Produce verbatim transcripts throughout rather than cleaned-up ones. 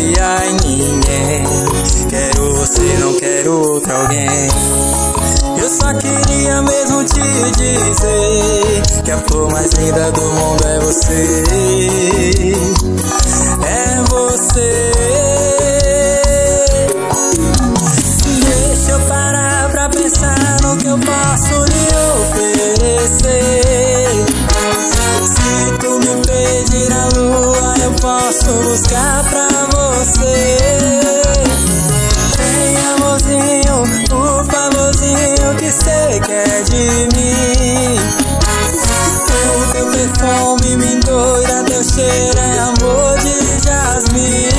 confiar em ninguém. Quero você, não quero outro alguém. Eu só queria mesmo te dizer que a flor mais linda do mundo é você. É você. Deixa eu parar pra pensar no que eu posso lhe oferecer. Se tu me pedir a lua, eu posso buscar pra você. Vem, amorzinho, por favorzinho, que cê quer de mim. O teu perfume me endoida, teu cheiro é amor de jasmim.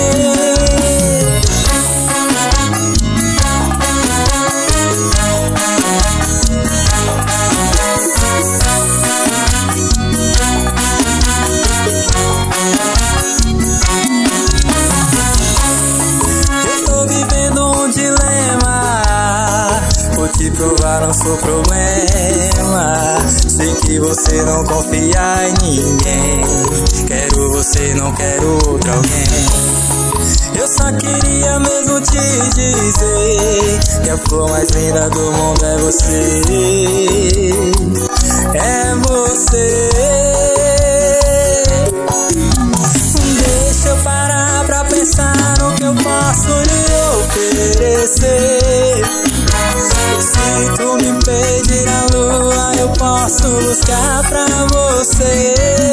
Te provar não sou problema. Sei que você não confia em ninguém. Quero você, não quero outro alguém. Eu só queria mesmo te dizer que a flor mais linda do mundo é você. É você. Deixa eu parar pra pensar no que eu posso lhe oferecer. Se tu me pedir a lua, eu posso buscar pra você.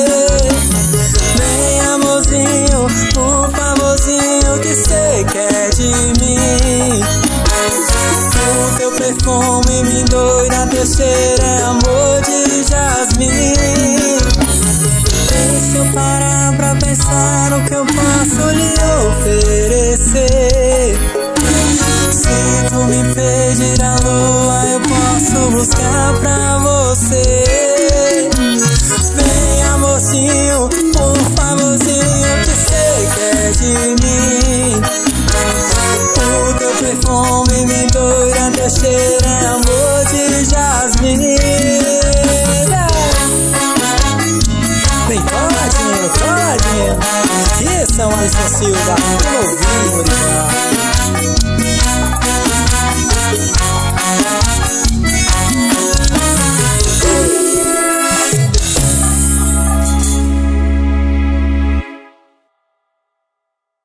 Vem, amorzinho, por favorzinho, que cê quer de mim. O teu perfume me endoida, teu cheiro é amor de jasmim. Deixa eu parar pra pensar no que eu posso lhe oferecer. Se tu me pedir a lua, eu posso buscar pra você. Vem, amorzinho, por favorzinho, que cê quer de mim. O teu perfume me endoida, teu cheiro é amor de jasmim. Vem, coladinho, coladinho. Isso é o Alisson Silva, ao vivo.